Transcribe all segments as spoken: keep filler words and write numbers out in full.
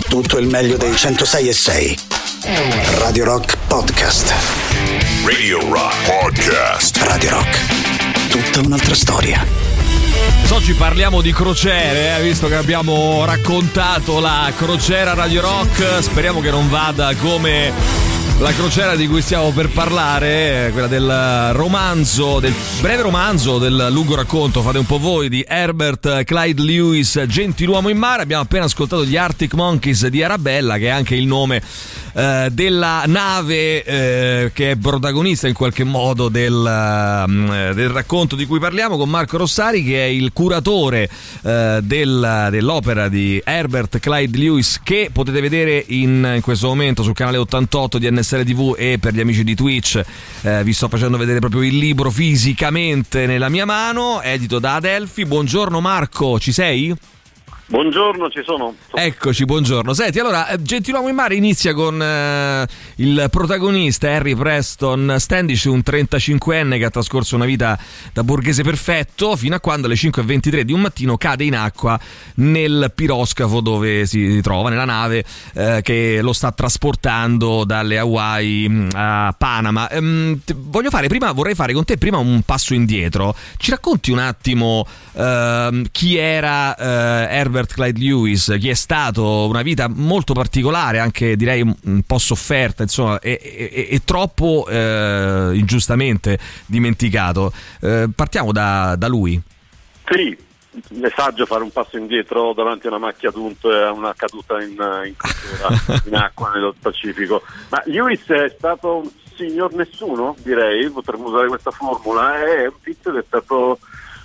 tutto il meglio dei centosei e sei. Radio Rock Podcast. Radio Rock Podcast. Radio Rock, tutta un'altra storia. Oggi parliamo di crociere, eh, visto che abbiamo raccontato la crociera Radio Rock. Speriamo che non vada come la crociera di cui stiamo per parlare, quella del romanzo, del breve romanzo, del lungo racconto, fate un po' voi, di Herbert Clyde Lewis, Gentiluomo in mare. Abbiamo appena ascoltato gli Arctic Monkeys di Arabella, che è anche il nome eh, della nave eh, che è protagonista in qualche modo del, eh, del racconto di cui parliamo, con Marco Rossari, che è il curatore eh, del, dell'opera di Herbert Clyde Lewis, che potete vedere in, in questo momento sul canale ottantotto di N S L T V, e per gli amici di Twitch eh, vi sto facendo vedere proprio il libro fisicamente nella mia mano, edito da Adelphi. Buongiorno Marco, ci sei? Buongiorno, ci sono. Eccoci, buongiorno. Senti, allora, Gentiluomo in mare inizia con eh, il protagonista Harry Preston Standish, un trentacinquenne che ha trascorso una vita da borghese perfetto fino a quando alle cinque e ventitré di un mattino cade in acqua nel piroscafo dove si trova, nella nave eh, che lo sta trasportando dalle Hawaii a Panama. Ehm, voglio fare prima, vorrei fare con te prima un passo indietro. Ci racconti un attimo eh, chi era eh, Herbert Clyde Lewis, chi è stato, una vita molto particolare, anche direi un po' sofferta, insomma, e, e, e troppo eh, ingiustamente dimenticato. Eh, partiamo da, da lui. Sì, è saggio fare un passo indietro davanti a una macchia d'unto e a una caduta in, in, cultura, in acqua nello Pacifico. Ma Lewis è stato un signor nessuno, direi, potremmo usare questa formula. È un tizio che è stato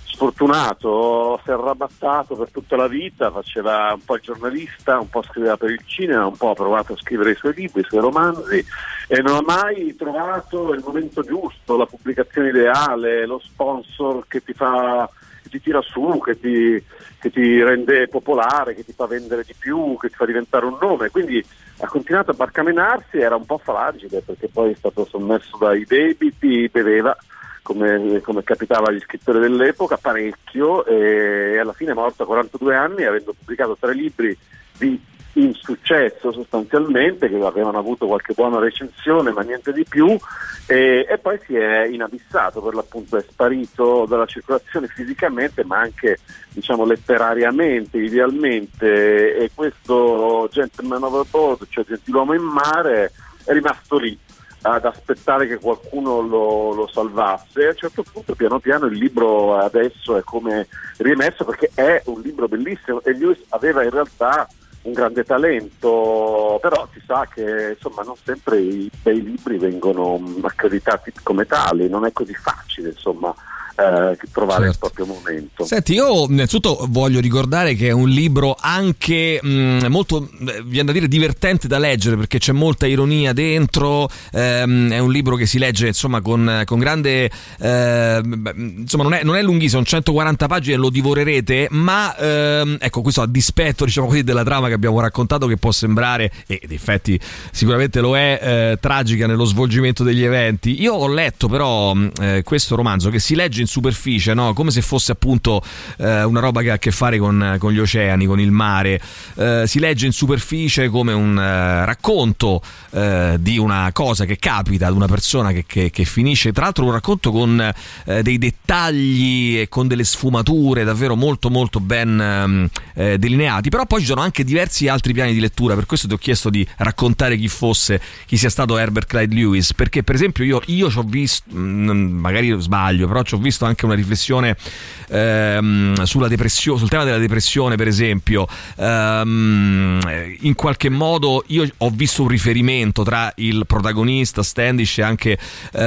sfortunato, si è arrabattato per tutta la vita, faceva un po' il giornalista, un po' scriveva per il cinema, un po' ha provato a scrivere i suoi libri, i suoi romanzi, e non ha mai trovato il momento giusto, la pubblicazione ideale, lo sponsor che ti fa, che ti tira su, che ti, che ti rende popolare, che ti fa vendere di più, che ti fa diventare un nome. Quindi ha continuato a barcamenarsi, era un po' fragile perché poi è stato sommerso dai debiti, beveva Come, come capitava agli scrittori dell'epoca, parecchio, e alla fine è morto a quarantadue anni, avendo pubblicato tre libri di insuccesso sostanzialmente, che avevano avuto qualche buona recensione ma niente di più, e, e poi si è inabissato, per l'appunto è sparito dalla circolazione fisicamente ma anche, diciamo, letterariamente, idealmente, e questo Gentleman Overboard, cioè Gentiluomo in mare, è rimasto lì ad aspettare che qualcuno lo, lo salvasse. E a un certo punto, piano piano, il libro adesso è come riemerso, perché è un libro bellissimo, e Lewis aveva in realtà un grande talento, però si sa che insomma non sempre i bei libri vengono accreditati come tali, non è così facile insomma Eh, trovare certo. il proprio momento. Senti, io innanzitutto voglio ricordare che è un libro anche mh, molto, viene da dire, divertente da leggere, perché c'è molta ironia dentro. Ehm, è un libro che si legge insomma con, con grande eh, insomma non è, non è lunghissimo, sono centoquaranta pagine, lo divorerete, ma ehm, ecco, questo a dispetto, diciamo così, della trama che abbiamo raccontato, che può sembrare, e in effetti sicuramente lo è, eh, tragica nello svolgimento degli eventi. Io ho letto però eh, questo romanzo che si legge in superficie, no? Come se fosse appunto eh, una roba che ha a che fare con, con gli oceani, con il mare. Eh, si legge in superficie come un eh, racconto eh, di una cosa che capita ad una persona che, che, che finisce, tra l'altro un racconto con eh, dei dettagli e con delle sfumature davvero molto molto ben eh, delineati. Però poi ci sono anche diversi altri piani di lettura, per questo ti ho chiesto di raccontare chi fosse, chi sia stato Herbert Clyde Lewis, perché per esempio io, io ci ho visto, magari sbaglio, però ci ho visto anche una riflessione ehm, sulla depressione, sul tema della depressione, per esempio. Ehm, in qualche modo io ho visto un riferimento tra il protagonista Standish e anche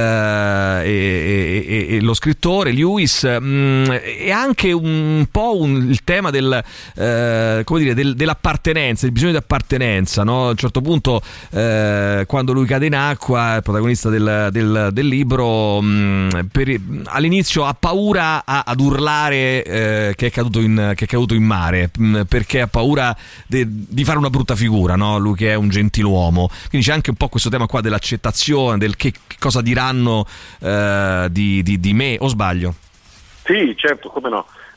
eh, e, e, e lo scrittore Lewis, mh, e anche un po' un, il tema del eh, come dire del, dell'appartenenza, il bisogno di appartenenza, no? A un certo punto eh, quando lui cade in acqua, il protagonista del, del, del libro, mh, per, all'inizio ha paura a, ad urlare eh, che è caduto in che è caduto in mare, mh, perché ha paura de, di fare una brutta figura, no? Lui che è un gentiluomo. Quindi c'è anche un po' questo tema qua dell'accettazione, del che, che cosa diranno eh, di, di, di me, o sbaglio? Sì, certo, come no.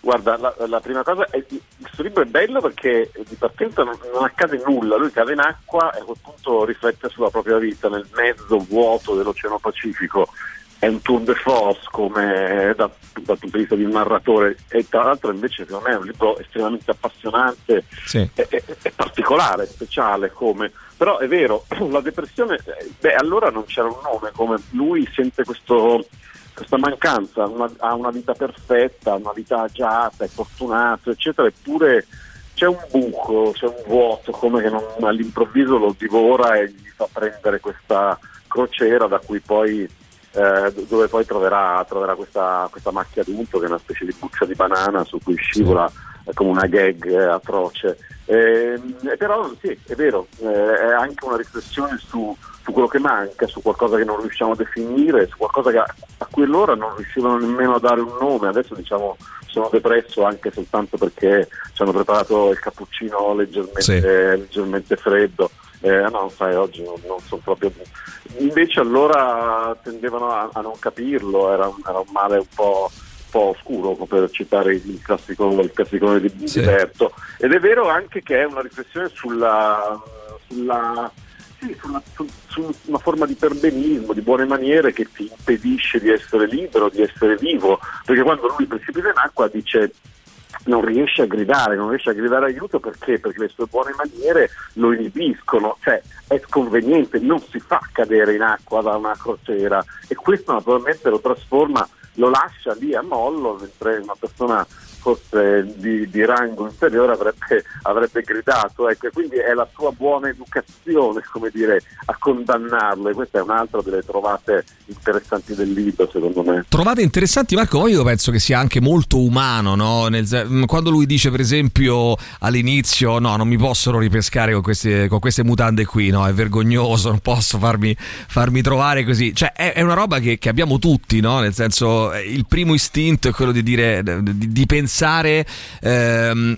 Guarda, la, la prima cosa è questo libro è bello perché di partenza non, non accade nulla, lui cade in acqua e a quel punto riflette sulla propria vita nel mezzo vuoto dell'Oceano Pacifico. È un tour de force come da, dal punto di vista di un narratore, e tra l'altro invece secondo me è un libro estremamente appassionante, sì. e, e, e particolare, speciale come, però è vero, la depressione, beh allora non c'era un nome, come lui sente questo questa mancanza, una, ha una vita perfetta, una vita agiata, è fortunato, eccetera, eppure c'è un buco, c'è un vuoto, come che non, all'improvviso lo divora e gli fa prendere questa crociera da cui poi eh, dove poi troverà, troverà questa, questa macchia d'unto, che è una specie di buccia di banana su cui scivola eh, come una gag eh, atroce. Eh, però sì, è vero, eh, è anche una riflessione su su quello che manca, su qualcosa che non riusciamo a definire, su qualcosa che a, a quell'ora non riuscivano nemmeno a dare un nome. Adesso diciamo sono depresso anche soltanto perché ci hanno preparato il cappuccino leggermente, sì. leggermente freddo. Eh, no, sai, oggi non, non sono proprio. Invece allora tendevano a, a non capirlo, era un, era un male un po', un po' oscuro, per citare il classico, il classicone di sì. Berto. Ed è vero anche che è una riflessione sulla sulla Sì, su una, su, su una forma di perbenismo, di buone maniere che ti impedisce di essere libero, di essere vivo, perché quando lui precipita in acqua dice non riesce a gridare, non riesce a gridare aiuto perché? Perché le sue buone maniere lo inibiscono, cioè è sconveniente, non si fa cadere in acqua da una crociera, e questo naturalmente lo trasforma, lo lascia lì a mollo, mentre una persona forse di, di rango inferiore avrebbe, avrebbe gridato, ecco, e quindi è la sua buona educazione, come dire, a condannarlo, e questa è un'altra delle trovate interessanti del libro, secondo me. Trovate interessanti, Marco? Io penso che sia anche molto umano, no? Nel, quando lui dice per esempio all'inizio no, non mi possono ripescare con queste, con queste mutande qui, no, è vergognoso, non posso farmi, farmi trovare così, cioè è, è una roba che, che abbiamo tutti, no? Nel senso, il primo istinto è quello di dire, di, di pensare pensare ehm,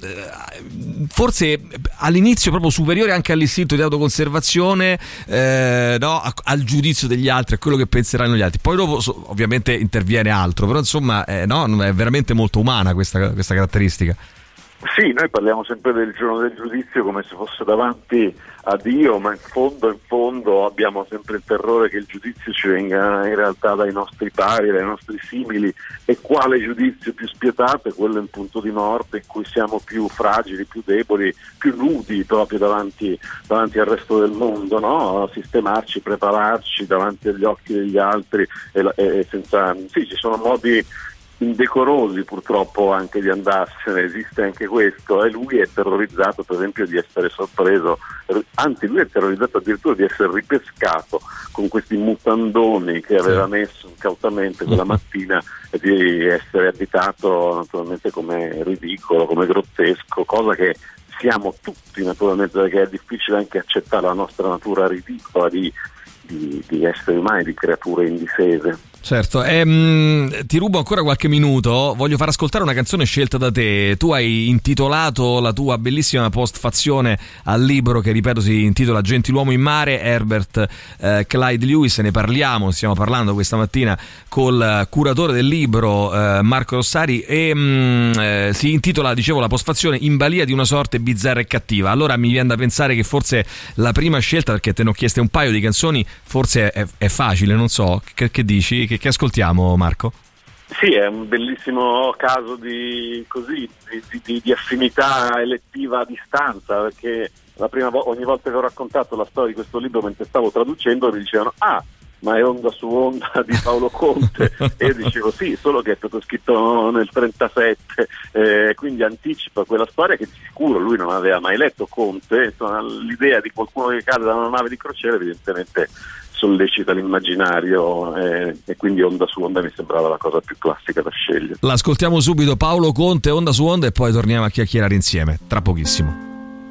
forse all'inizio proprio superiore anche all'istinto di autoconservazione, eh, no? a, al giudizio degli altri, a quello che penseranno gli altri. Poi dopo so, ovviamente interviene altro, però insomma eh, no, è veramente molto umana questa, questa caratteristica. Sì, noi parliamo sempre del giorno del giudizio come se fosse davanti a Dio, ma in fondo, in fondo abbiamo sempre il terrore che il giudizio ci venga in realtà dai nostri pari, dai nostri simili, e quale giudizio più spietato è quello in punto di morte, in cui siamo più fragili, più deboli, più nudi proprio davanti, davanti al resto del mondo, no? A sistemarci, prepararci davanti agli occhi degli altri, e, e senza. Sì, ci sono modi indecorosi purtroppo anche di andarsene, esiste anche questo, e lui è terrorizzato per esempio di essere sorpreso, anzi lui è terrorizzato addirittura di essere ripescato con questi mutandoni che aveva messo incautamente quella mattina, e di essere additato naturalmente come ridicolo, come grottesco, cosa che siamo tutti naturalmente, perché è difficile anche accettare la nostra natura ridicola di, di, di esseri umani, di creature indifese. Certo, ehm, ti rubo ancora qualche minuto, voglio far ascoltare una canzone scelta da te. Tu hai intitolato la tua bellissima postfazione al libro che, ripeto, si intitola Gentiluomo in mare, Herbert eh, Clyde Lewis. Ne parliamo, stiamo parlando questa mattina col curatore del libro eh, Marco Rossari, e mh, eh, si intitola, dicevo, la postfazione In balia di una sorte bizzarra e cattiva. Allora mi viene da pensare che forse la prima scelta, perché te ne ho chieste un paio di canzoni, forse è, è facile, non so, che, che dici? Che, che ascoltiamo, Marco? Sì, è un bellissimo caso di così di, di, di affinità elettiva a distanza, perché la prima vo- ogni volta che ho raccontato la storia di questo libro mentre stavo traducendo mi dicevano ah, ma è Onda su Onda di Paolo Conte, e io dicevo sì, solo che è stato scritto nel trentasette, eh, quindi anticipa quella storia che di sicuro lui non aveva mai letto. Conte, insomma, l'idea di qualcuno che cade da una nave di crociera evidentemente sollecita l'immaginario, eh, e quindi Onda su Onda mi sembrava la cosa più classica da scegliere. L'ascoltiamo subito, Paolo Conte, Onda su Onda, e poi torniamo a chiacchierare insieme tra pochissimo.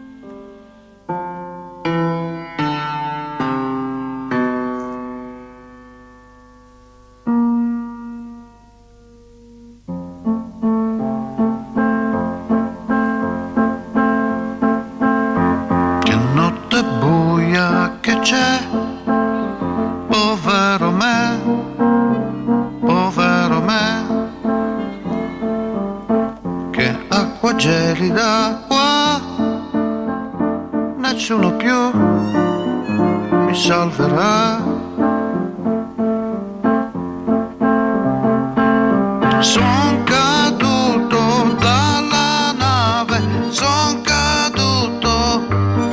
Che notte buia che c'è, povero me, povero me, nessuno più mi salverà. Son caduto dalla nave, son caduto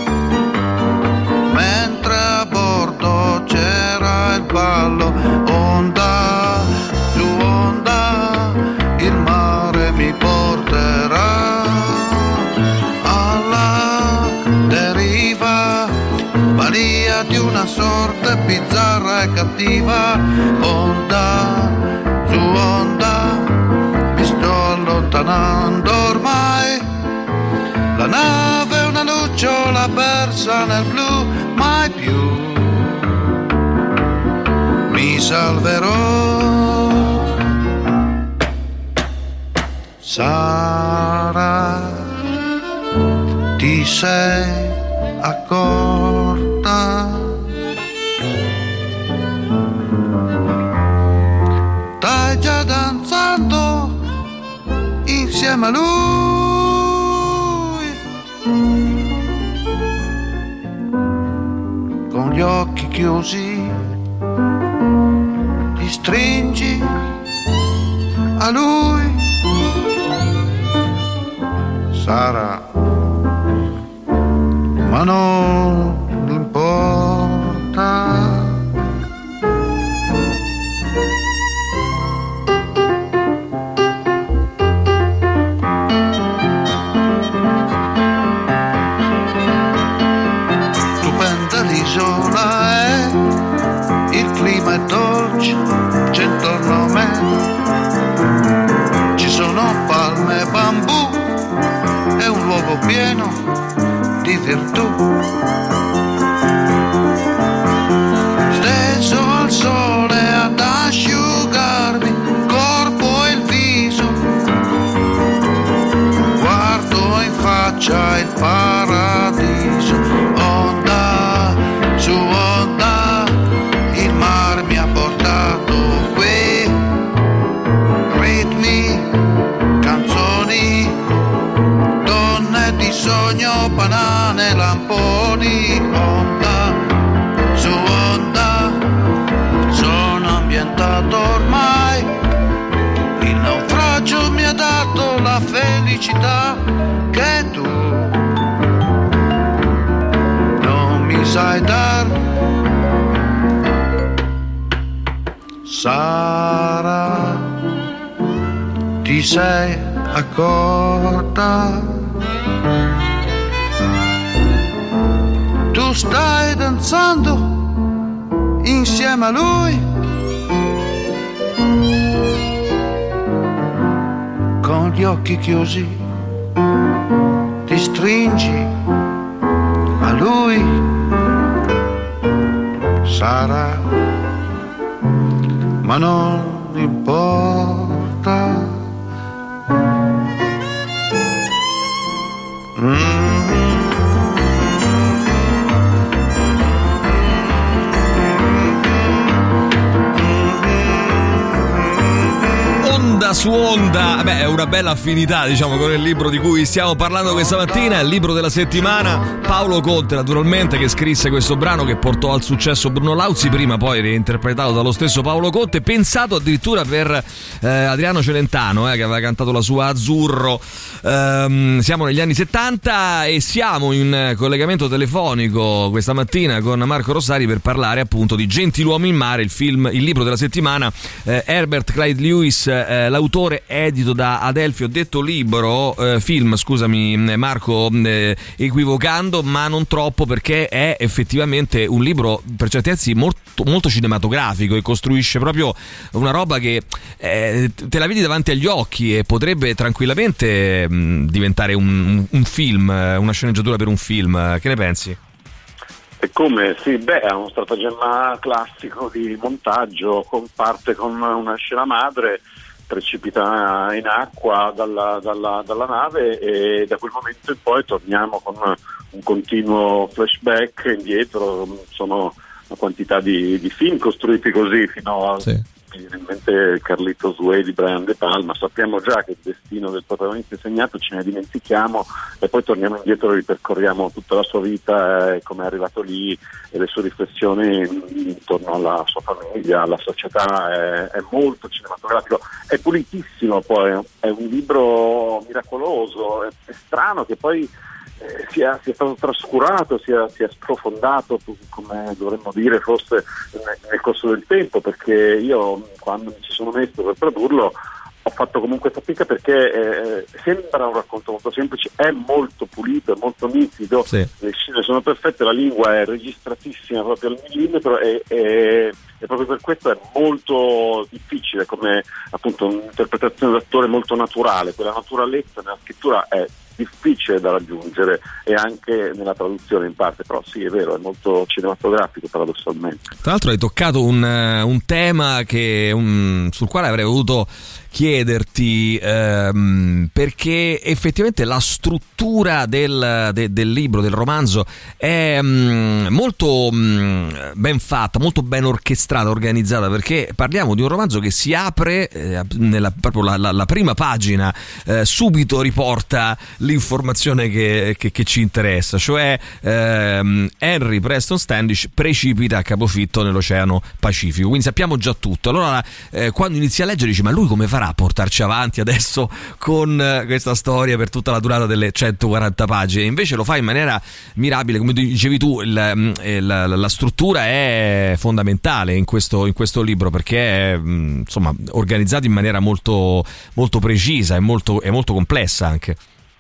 mentre a bordo c'era il ballo. Onda su onda il mare mi porterà alla deriva, balia di una sorte bizzarra e cattiva. Onda su onda mi sto allontanando ormai, la nave è una lucciola persa nel blu, mai più mi salverò. Sara, ti sei accorta? Stai già danzando insieme a lui, con gli occhi chiusi ti stringi a lui. Sara, ma non importa. L'isola è, il clima è dolce, c'è intorno a me, ci sono palme e bambù, è un luogo pieno di virtù. Steso al sole ad asciugarmi il corpo e il viso, guardo in faccia il paradiso. Onda su onda il mar mi ha portato qui, ritmi, canzoni, donne di sogno, banane, lamponi. Onda su onda sono ambientato ormai, il naufragio mi ha dato la felicità che tu mi sai dar. Sara, ti sei accorta? Tu stai danzando insieme a lui, con gli occhi chiusi ti stringi a lui. Sara, ma non importa. Mm-hmm. Onda su onda, beh, è una bella affinità, diciamo, con il libro di cui stiamo parlando questa mattina, il libro della settimana. Paolo Conte, naturalmente, che scrisse questo brano che portò al successo Bruno Lauzi, prima poi reinterpretato dallo stesso Paolo Conte, pensato addirittura per eh, Adriano Celentano, eh, che aveva cantato la sua Azzurro. Ehm, siamo negli anni settanta e siamo in collegamento telefonico questa mattina con Marco Rossari per parlare appunto di Gentiluomo in mare, il film, il libro della settimana. eh, Herbert Clyde Lewis, eh, l'autore, edito da Adelphi. Ho detto libro, eh, film, scusami Marco, eh, equivocando, ma non troppo, perché è effettivamente un libro per certi versi molto, molto cinematografico e costruisce proprio una roba che eh, te la vedi davanti agli occhi e potrebbe tranquillamente mh, diventare un, un film, una sceneggiatura per un film. Che ne pensi? E come? Sì, beh, è uno stratagemma classico di montaggio, con, parte con una scena madre, precipita in acqua dalla, dalla, dalla nave e da quel momento in poi torniamo con un continuo flashback indietro. Sono una quantità di, di film costruiti così fino a, sì. mi viene in mente Carlitos Way di Brian De Palma. Sappiamo già che il destino del protagonista è segnato, ce ne dimentichiamo e poi torniamo indietro e ripercorriamo tutta la sua vita, eh, come è arrivato lì e le sue riflessioni intorno alla sua famiglia, alla società. È, è molto cinematografico, è pulitissimo, poi è un libro miracoloso, è, è strano che poi Eh, sia, sia stato trascurato, sia, sia sprofondato, come dovremmo dire forse nel, nel corso del tempo, perché io quando mi ci sono messo per tradurlo ho fatto comunque fatica, perché eh, sembra un racconto molto semplice, è molto pulito, è molto nitido, sì. Le scene sono perfette, la lingua è registratissima proprio al millimetro e, e, e proprio per questo è molto difficile, come appunto un'interpretazione d'attore molto naturale. Quella naturalezza nella scrittura è difficile da raggiungere, e anche nella traduzione in parte, però sì, è vero, è molto cinematografico paradossalmente. Tra l'altro hai toccato un, un tema che un, sul quale avrei voluto chiederti, ehm, perché effettivamente la struttura del, de, del libro, del romanzo è mh, molto mh, ben fatta, molto ben orchestrata, organizzata, perché parliamo di un romanzo che si apre eh, nella, proprio la, la, la prima pagina, eh, subito riporta l'informazione che, che, che ci interessa, cioè ehm, Henry Preston Standish precipita a capofitto nell'Oceano Pacifico, quindi sappiamo già tutto. Allora eh, quando inizi a leggere dici: ma lui come farà a portarci avanti adesso con eh, questa storia per tutta la durata delle centoquaranta pagine? Invece lo fa in maniera mirabile, come dicevi tu, il, il, la, la struttura è fondamentale in questo, in questo libro, perché è insomma organizzato in maniera molto, molto precisa e molto, è molto complessa anche.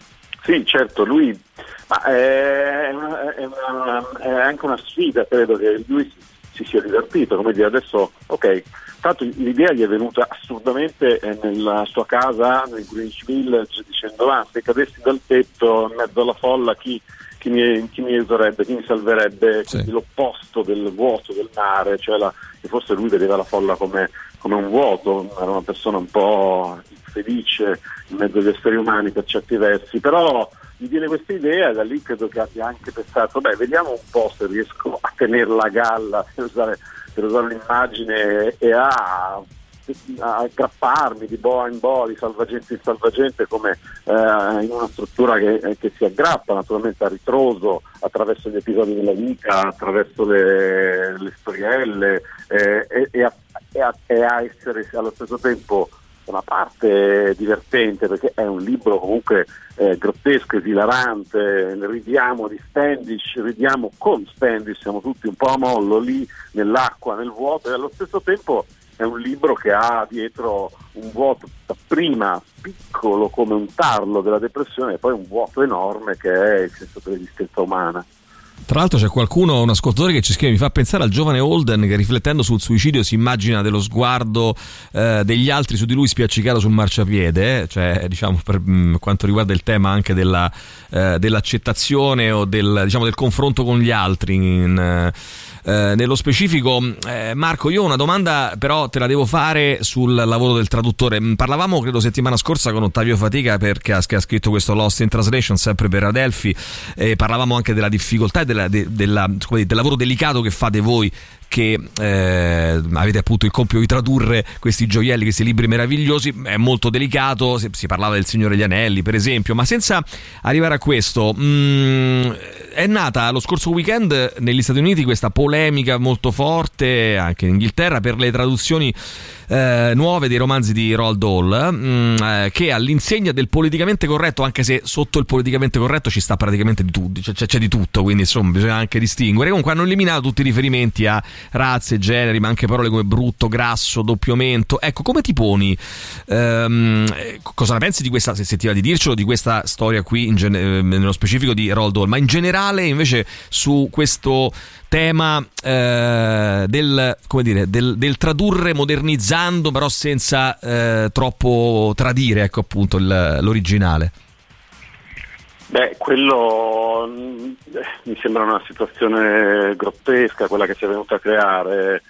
Sì, certo, lui ma è, una, è, una, è anche una sfida, credo che lui si, si sia divertito, come dire, adesso ok, tanto l'idea gli è venuta assurdamente nella sua casa nel Greenwich Village, dicendo: ah, se cadessi dal tetto in mezzo alla folla chi, chi, mi, chi mi aiuterebbe, chi mi salverebbe, sì. Quindi l'opposto del vuoto del mare, cioè la, che forse lui vedeva la folla come, come un vuoto, era una persona un po' felice in mezzo agli esseri umani per certi versi, però gli viene questa idea e da lì credo che abbia anche pensato: beh, vediamo un po' se riesco a tenere la galla, per usare, per usare l'immagine, e a, a aggrapparmi di boa in boa, di salvagente in salvagente, come eh, in una struttura che, che si aggrappa naturalmente a ritroso attraverso gli episodi della vita, attraverso le, le storielle, eh, e, e, a, e, a, e a essere allo stesso tempo una parte divertente, perché è un libro comunque eh, grottesco, esilarante. Ridiamo di Standish, ridiamo con Standish, siamo tutti un po' a mollo lì nell'acqua, nel vuoto, e allo stesso tempo è un libro che ha dietro un vuoto prima piccolo come un tarlo della depressione, e poi un vuoto enorme che è il senso dell'esistenza umana. Tra l'altro c'è qualcuno, un ascoltatore, che ci scrive: mi fa pensare al giovane Holden che, riflettendo sul suicidio, si immagina dello sguardo eh, degli altri su di lui spiaccicato sul marciapiede, eh? Cioè, diciamo, per mh, quanto riguarda il tema anche della, eh, dell'accettazione o del, diciamo, del confronto con gli altri in, eh, Eh, nello specifico. eh, Marco, io ho una domanda, però te la devo fare sul lavoro del traduttore. Parlavamo credo settimana scorsa con Ottavio Fatica, perché ha, che ha scritto questo Lost in Translation sempre per Adelphi, e parlavamo anche della difficoltà e della, de, della, del lavoro delicato che fate voi, che eh, avete appunto il compito di tradurre questi gioielli, questi libri meravigliosi. È molto delicato, si, si parlava del Signore degli Anelli per esempio, ma senza arrivare a questo, mh, è nata lo scorso weekend negli Stati Uniti questa polemica molto forte, anche in Inghilterra, per le traduzioni eh, nuove dei romanzi di Roald Dahl, mh, eh, che all'insegna del politicamente corretto, anche se sotto il politicamente corretto ci sta praticamente di tutto, c'è, c'è di tutto, quindi insomma bisogna anche distinguere. Comunque hanno eliminato tutti i riferimenti a razze, generi, ma anche parole come brutto, grasso, doppiamento. Ecco, come ti poni? Ehm, cosa ne pensi di questa, se ti va di dircelo, di questa storia qui in gen- nello specifico di Roald Dahl, ma in generale invece su questo tema eh, del, come dire, del, del tradurre modernizzando, però senza eh, troppo tradire, ecco, appunto il, l'originale? Beh, quello mi sembra una situazione grottesca, quella che si è venuta a creare.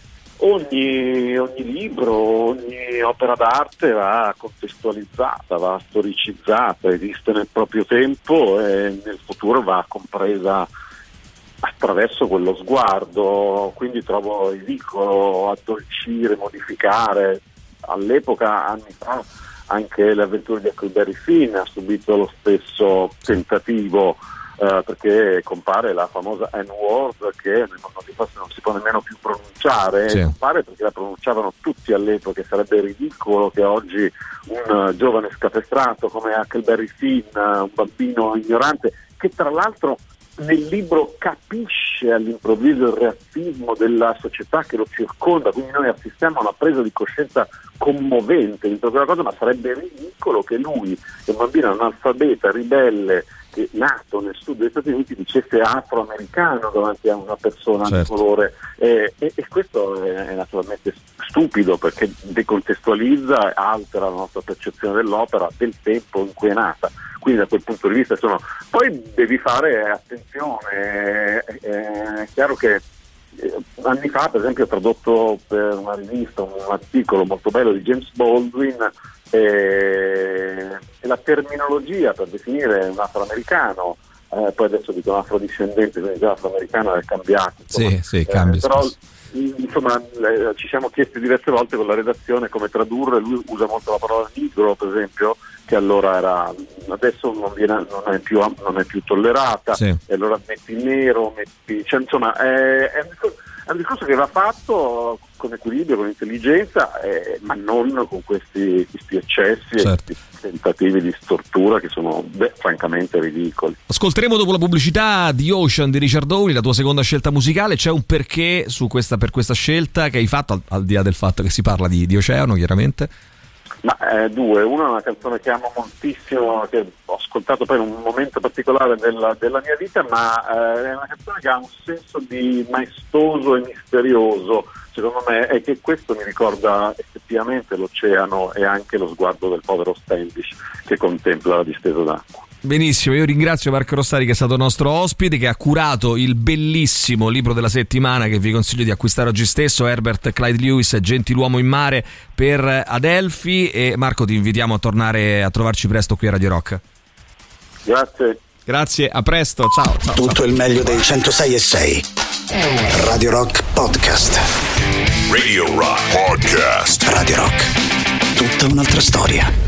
Ogni, ogni libro, ogni opera d'arte va contestualizzata, va storicizzata, esiste nel proprio tempo e nel futuro va compresa attraverso quello sguardo, quindi trovo ridicolo addolcire, modificare. All'epoca, anni fa, anche le avventure di Huckleberry Finn ha subito lo stesso tentativo, eh, perché compare la famosa N-word che nel mondo di forse non si può nemmeno più pronunciare, sì. compare perché la pronunciavano tutti all'epoca, e sarebbe ridicolo che oggi un uh, giovane scapestrato come Huckleberry Finn, uh, un bambino ignorante, che tra l'altro nel libro capisce all'improvviso il razzismo della società che lo circonda, quindi noi assistiamo a una presa di coscienza commovente di quella cosa, ma sarebbe ridicolo che lui, che è un bambino analfabeta, ribelle, che nato nel sud degli Stati Uniti, dicesse afroamericano davanti a una persona certo. di colore, e, e, e questo è, è naturalmente stupido, perché decontestualizza e altera la nostra percezione dell'opera, del tempo in cui è nata. Quindi da quel punto di vista sono... Poi devi fare attenzione, è, è chiaro che eh, anni fa per esempio ho tradotto per una rivista un articolo molto bello di James Baldwin, e la terminologia per definire un afroamericano, eh, poi adesso dico un afrodiscendente, quindi già afroamericano è cambiato, insomma. Sì, sì, cambia, eh, però spesso. insomma eh, ci siamo chiesti diverse volte con la redazione come tradurre. Lui usa molto la parola negro, per esempio, che allora era, adesso non, viene, non, è, più, non è più tollerata, sì. E allora metti nero, metti, cioè, insomma è, è, un discorso, è un discorso che va fatto con equilibrio, con intelligenza, eh, ma non con questi, questi eccessi, certo. E questi tentativi di stortura che sono beh, francamente ridicoli. Ascolteremo dopo la pubblicità di Ocean di Richard Hawley, la tua seconda scelta musicale. C'è un perché su questa, per questa scelta che hai fatto, al, al di là del fatto che si parla di, di oceano, chiaramente? Ma eh, due, una è una canzone che amo moltissimo, che ho ascoltato poi in un momento particolare della, della mia vita, ma eh, è una canzone che ha un senso di maestoso e misterioso, secondo me, e che questo mi ricorda effettivamente l'oceano e anche lo sguardo del povero Standish che contempla la distesa d'acqua. Benissimo, io ringrazio Marco Rossari che è stato nostro ospite, che ha curato il bellissimo libro della settimana che vi consiglio di acquistare oggi stesso, Herbert Clyde Lewis, Gentiluomo in mare, per Adelphi. E Marco, ti invitiamo a tornare a trovarci presto qui a Radio Rock. Grazie. Grazie, a presto, ciao. ciao Tutto ciao. il meglio dei centosei e sei. Radio Rock Podcast. Radio Rock Podcast. Radio Rock. Tutta un'altra storia.